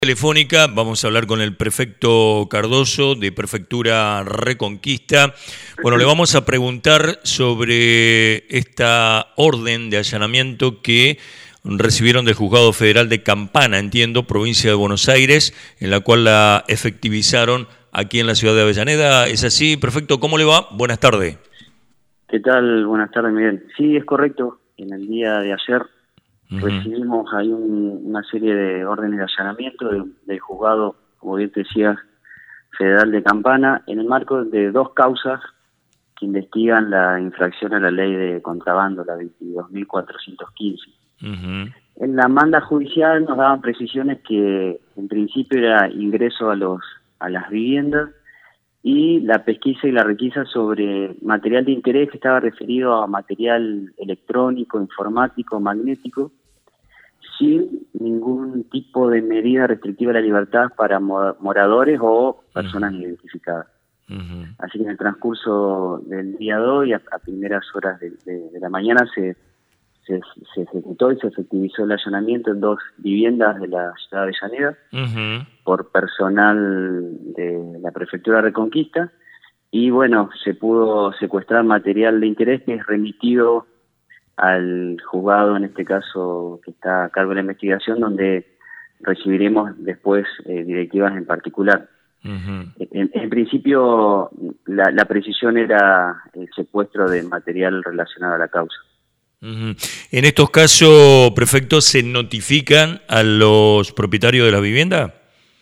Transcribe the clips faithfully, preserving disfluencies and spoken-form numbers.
Telefónica, vamos a hablar con el prefecto Cardoso de Prefectura Reconquista. Bueno, le vamos a preguntar sobre esta orden de allanamiento que recibieron del Juzgado Federal de Campana, entiendo, provincia de Buenos Aires, en la cual la efectivizaron aquí en la ciudad de Avellaneda. ¿Es así, prefecto? ¿Cómo le va? Buenas tardes. ¿Qué tal? Buenas tardes, Miguel. Sí, es correcto. En el día de ayer recibimos ahí un, una serie de órdenes de allanamiento del, del juzgado, como bien te decía, federal de Campana, en el marco de dos causas que investigan la infracción a la ley de contrabando, la veintidós mil cuatrocientos quince. Uh-huh. En la manda judicial nos daban precisiones que en principio era ingreso a los a las viviendas y la pesquisa y la requisa sobre material de interés que estaba referido a material electrónico, informático, magnético, sin ningún tipo de medida restrictiva de la libertad para moradores o personas uh-huh. identificadas. Uh-huh. Así que en el transcurso del día de hoy, a, a primeras horas de, de, de la mañana, se, se, se ejecutó y se efectivizó el allanamiento en dos viviendas de la ciudad de Avellaneda uh-huh. por personal de la Prefectura de Reconquista, y bueno, se pudo secuestrar material de interés que es remitido al juzgado, en este caso que está a cargo de la investigación, donde recibiremos después eh, directivas en particular. Uh-huh. En, en principio, la, la precisión era el secuestro de material relacionado a la causa. Uh-huh. En estos casos, prefecto, ¿se notifican a los propietarios de la vivienda?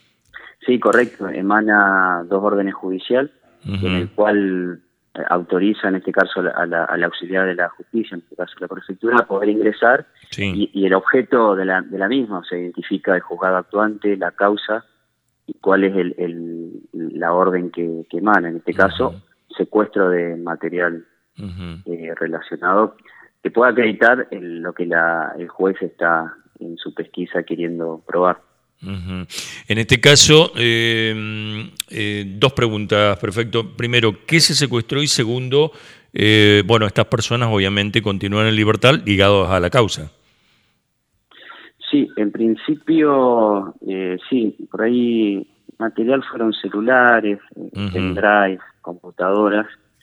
Sí, correcto. Emana dos órdenes judiciales, uh-huh. en el cual autoriza, en este caso, a la, a la auxiliar de la justicia, en este caso la prefectura, a poder ingresar, sí. y, y el objeto de la, de la misma, se identifica el juzgado actuante, la causa, y cuál es el, el, la orden que, que emana, en este caso, uh-huh. secuestro de material uh-huh. eh, relacionado, que pueda acreditar el, lo que la, el juez está en su pesquisa queriendo probar. Uh-huh. En este caso, eh, eh, dos preguntas, perfecto. Primero, ¿qué se secuestró? Y segundo, eh, bueno, estas personas obviamente continúan en libertad ligados a la causa. Sí, en principio, eh, sí, por ahí material fueron celulares, uh-huh. pendrive, computadoras,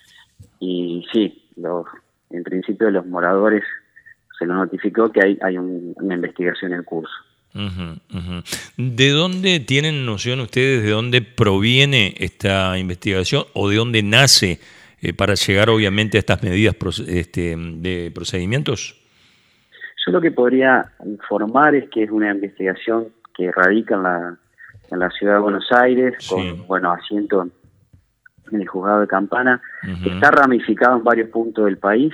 y sí, los, en principio los moradores se nos notificó que hay, hay un, una investigación en curso. Uh-huh, uh-huh. ¿De dónde tienen noción ustedes, de dónde proviene esta investigación o de dónde nace eh, para llegar obviamente a estas medidas este, de procedimientos? Yo lo que podría informar es que es una investigación que radica en la, en la ciudad de Buenos Aires, sí. con bueno asiento en el juzgado de Campana, uh-huh. que está ramificado en varios puntos del país.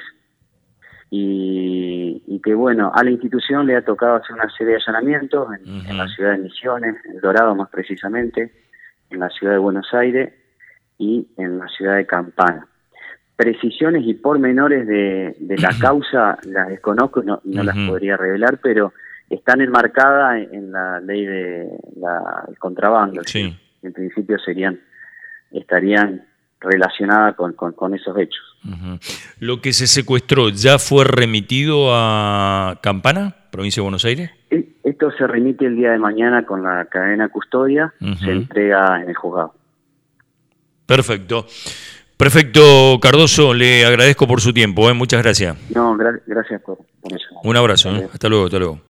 Y, y que bueno, a la institución le ha tocado hacer una serie de allanamientos en, uh-huh. en la ciudad de Misiones, en El Dorado más precisamente, en la ciudad de Buenos Aires y en la ciudad de Campana. Precisiones y pormenores de, de la causa las desconozco y no, no uh-huh. las podría revelar, pero están enmarcadas en, en la ley de la, el contrabando. Sí. En principio serían, estarían relacionadas con, con, con esos hechos. Uh-huh. ¿Lo que se secuestró ya fue remitido a Campana, provincia de Buenos Aires? Esto se remite el día de mañana con la cadena custodia, uh-huh. se entrega en el juzgado. Perfecto. Prefecto Cardoso, le agradezco por su tiempo, ¿eh? Muchas gracias. No, gra- gracias por, por eso. Un abrazo, ¿eh? Hasta luego, hasta luego.